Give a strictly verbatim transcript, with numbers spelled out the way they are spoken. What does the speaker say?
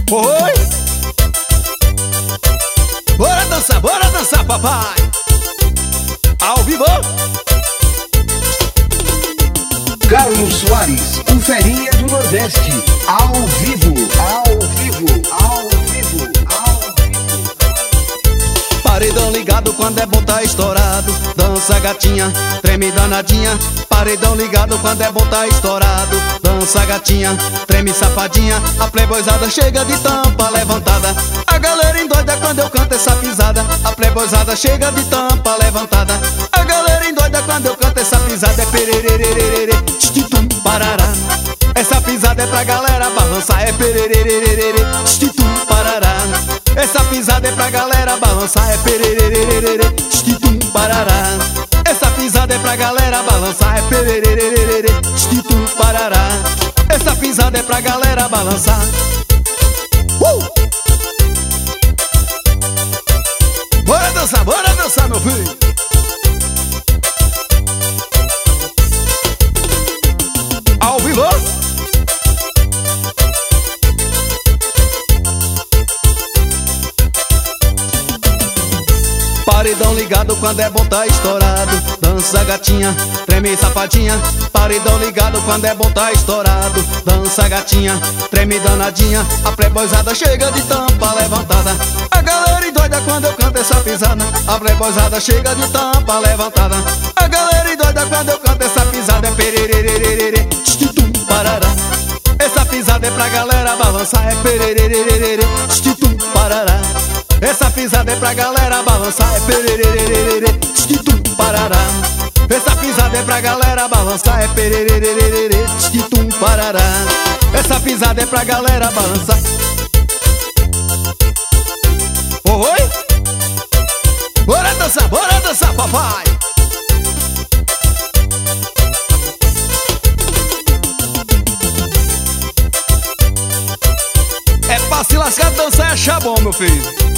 Oi! Bora dançar, bora dançar, papai! Ao vivo! Carlos Soares, o Ferinha do Nordeste. Ao vivo, ao vivo, ao vivo, ao vivo. Paredão ligado quando é bom tá estourado. Dança gatinha, treme danadinha. Paredão ligado quando é bom tá estourado. Dança gatinha, treme safadinha. A playboyzada chega de tampa levantada. A galera endoida quando eu canto essa pisada. A playboyzada chega de tampa levantada. A galera endoida quando eu canto essa pisada. É perererererê, titum parará. Essa pisada é pra galera balançar. É perererererê, titum parará. Essa pisada é pra galera balançar. É perererererê, titum parará. Essa pisada é pra galera balançar. É perererererê, titum parará. Essa pisada é pra galera balançar. uh! Bora dançar, bora dançar, meu filho. Ao vivo. Paredão ligado quando é bom tá estourado. Dança gatinha, treme safadinha. Paredão ligado quando é bom tá estourado. Dança gatinha, treme danadinha. A playboyzada chega de tampa levantada. A galera endoida quando eu canto essa pisada. A playboyzada chega de tampa levantada. A galera endoida quando eu canto essa pisada. É perererererê, titum parará. Essa pisada é pra galera balançar. É perererererê, titum parará. Essa pisada é pra galera balançar. É perererererê, titum parará. Essa pisada é pra galera balançar. É perererererê, titum parará. Essa pisada é pra galera balançar. Oi! Bora dançar, bora dançar, papai! É pra se lascar, dançar é achar bom, meu filho.